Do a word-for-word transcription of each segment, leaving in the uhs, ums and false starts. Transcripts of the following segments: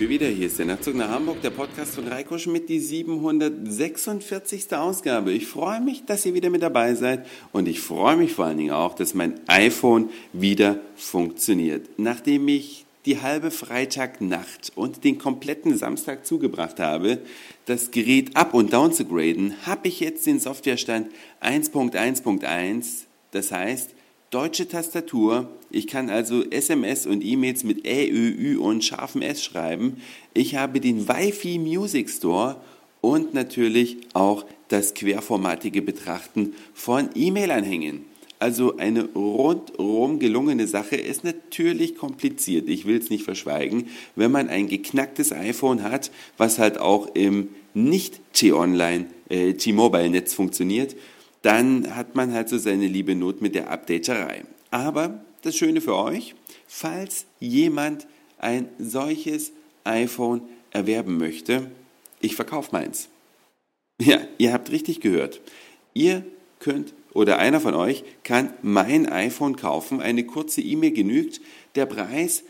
wir wieder. Hier ist der Nachtzug nach Hamburg, der Podcast von Reiko Schmidt, die siebenhundertsechsundvierzigste Ausgabe. Ich freue mich, dass ihr wieder mit dabei seid und ich freue mich vor allen Dingen auch, dass mein iPhone wieder funktioniert. Nachdem ich die halbe Freitagnacht und den kompletten Samstag zugebracht habe, das Gerät up- und down zu graden, habe ich jetzt den Softwarestand eins Punkt eins Punkt eins, das heißt deutsche Tastatur. Ich kann also S M S und E-Mails mit Ä, Ö, Ü und scharfem S schreiben. Ich habe den Wi-Fi Music Store und natürlich auch das querformatige Betrachten von E-Mail-Anhängen. Also eine rundum gelungene Sache, ist natürlich kompliziert, ich will es nicht verschweigen, wenn man ein geknacktes iPhone hat, was halt auch im nicht-T-Online, äh, T-Mobile-Netz funktioniert, dann hat man halt so seine liebe Not mit der Updaterei. Aber das Schöne für euch, falls jemand ein solches iPhone erwerben möchte, ich verkaufe meins. Ja, ihr habt richtig gehört. Ihr könnt oder einer von euch kann mein iPhone kaufen. Eine kurze E-Mail genügt. Der Preis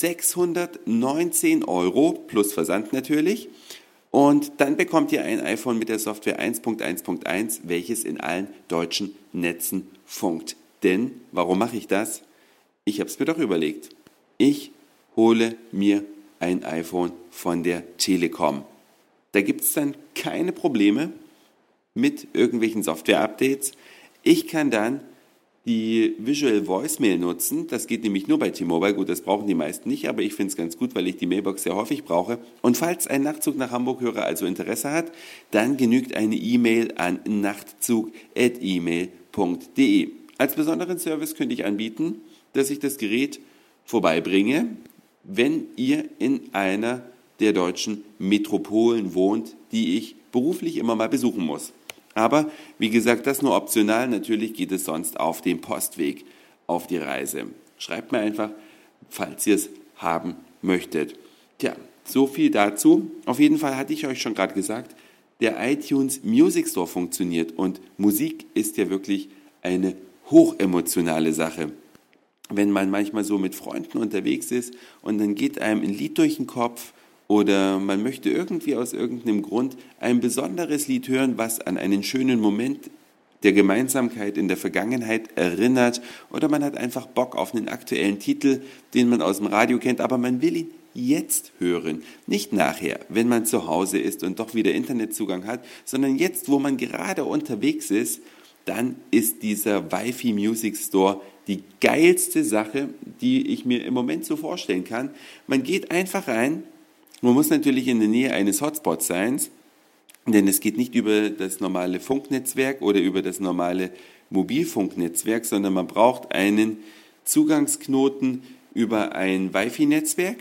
sechshundertneunzehn Euro plus Versand natürlich. Und dann bekommt ihr ein iPhone mit der Software eins Punkt eins Punkt eins, welches in allen deutschen Netzen funkt. Denn, warum mache ich das? Ich habe es mir doch überlegt. Ich hole mir ein iPhone von der Telekom. Da gibt es dann keine Probleme mit irgendwelchen Software-Updates. Ich kann dann die Visual Voicemail nutzen, das geht nämlich nur bei T-Mobile, gut, das brauchen die meisten nicht, aber ich finde es ganz gut, weil ich die Mailbox sehr häufig brauche. Und falls ein Nachtzug nach Hamburg-Hörer also Interesse hat, dann genügt eine E-Mail an nachtzug at e mail punkt de. Als besonderen Service könnte ich anbieten, dass ich das Gerät vorbeibringe, wenn ihr in einer der deutschen Metropolen wohnt, die ich beruflich immer mal besuchen muss. Aber, wie gesagt, das nur optional. Natürlich geht es sonst auf dem Postweg auf die Reise. Schreibt mir einfach, falls ihr es haben möchtet. Tja, so viel dazu. Auf jeden Fall hatte ich euch schon gerade gesagt, der iTunes Music Store funktioniert und Musik ist ja wirklich eine hochemotionale Sache. Wenn man manchmal so mit Freunden unterwegs ist und dann geht einem ein Lied durch den Kopf, oder man möchte irgendwie aus irgendeinem Grund ein besonderes Lied hören, was an einen schönen Moment der Gemeinsamkeit in der Vergangenheit erinnert. Oder man hat einfach Bock auf einen aktuellen Titel, den man aus dem Radio kennt, aber man will ihn jetzt hören. Nicht nachher, wenn man zu Hause ist und doch wieder Internetzugang hat, sondern jetzt, wo man gerade unterwegs ist, dann ist dieser Wi-Fi Music Store die geilste Sache, die ich mir im Moment so vorstellen kann. Man geht einfach rein. Man muss natürlich in der Nähe eines Hotspots sein, denn es geht nicht über das normale Funknetzwerk oder über das normale Mobilfunknetzwerk, sondern man braucht einen Zugangsknoten über ein Wi-Fi-Netzwerk,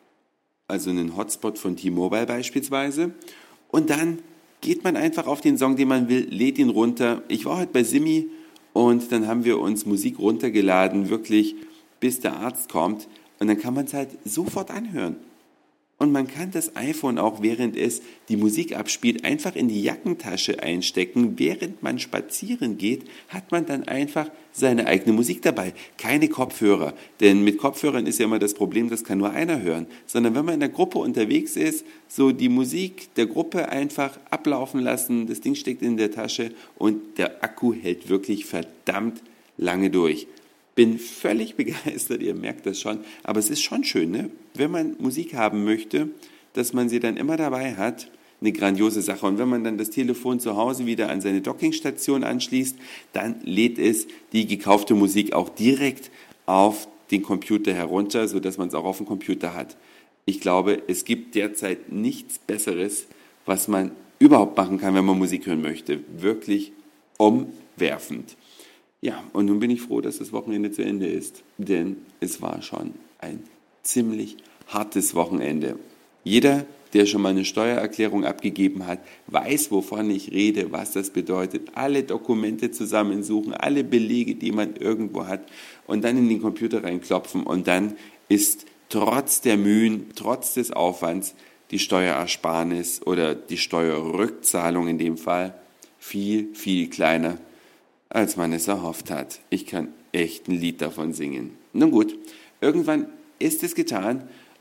also einen Hotspot von T-Mobile beispielsweise. Und dann geht man einfach auf den Song, den man will, lädt ihn runter. Ich war heute bei Simi und dann haben wir uns Musik runtergeladen, wirklich bis der Arzt kommt. Und dann kann man es halt sofort anhören. Und man kann das iPhone auch, während es die Musik abspielt, einfach in die Jackentasche einstecken. Während man spazieren geht, hat man dann einfach seine eigene Musik dabei. Keine Kopfhörer, denn mit Kopfhörern ist ja immer das Problem, das kann nur einer hören. Sondern wenn man in der Gruppe unterwegs ist, so die Musik der Gruppe einfach ablaufen lassen, das Ding steckt in der Tasche und der Akku hält wirklich verdammt lange durch. Bin völlig begeistert, ihr merkt das schon, aber es ist schon schön, ne? Wenn man Musik haben möchte, dass man sie dann immer dabei hat, eine grandiose Sache. Und wenn man dann das Telefon zu Hause wieder an seine Dockingstation anschließt, dann lädt es die gekaufte Musik auch direkt auf den Computer herunter, sodass man es auch auf dem Computer hat. Ich glaube, es gibt derzeit nichts Besseres, was man überhaupt machen kann, wenn man Musik hören möchte. Wirklich umwerfend. Ja, und nun bin ich froh, dass das Wochenende zu Ende ist, denn es war schon ein ziemlich hartes Wochenende. Jeder, der schon mal eine Steuererklärung abgegeben hat, weiß, wovon ich rede, was das bedeutet. Alle Dokumente zusammensuchen, alle Belege, die man irgendwo hat und dann in den Computer reinklopfen und dann ist trotz der Mühen, trotz des Aufwands die Steuerersparnis oder die Steuerrückzahlung in dem Fall viel, viel kleiner, als man es erhofft hat. Ich kann echt ein Lied davon singen. Nun gut, irgendwann ist es getan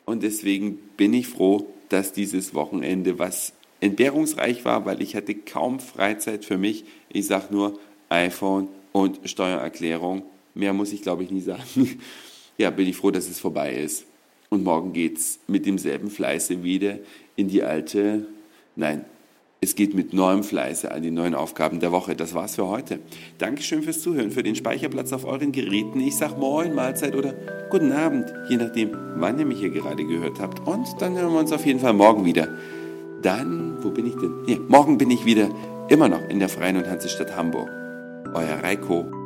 Und deswegen bin ich froh, dass dieses Wochenende was entbehrungsreich war, weil ich hatte kaum Freizeit für mich. Ich sage nur iPhone und Steuererklärung. Mehr muss ich, glaube ich, nie sagen. Ja, bin ich froh, dass es vorbei ist. Und morgen geht's mit demselben Fleiße wieder in die alte, nein, es geht mit neuem Fleiße an die neuen Aufgaben der Woche. Das war's für heute. Dankeschön fürs Zuhören, für den Speicherplatz auf euren Geräten. Ich sag Moin, Mahlzeit oder Guten Abend, je nachdem, wann ihr mich hier gerade gehört habt. Und dann hören wir uns auf jeden Fall morgen wieder. Dann, wo bin ich denn? Nee, morgen bin ich wieder immer noch in der Freien und Hansestadt Hamburg. Euer Reiko.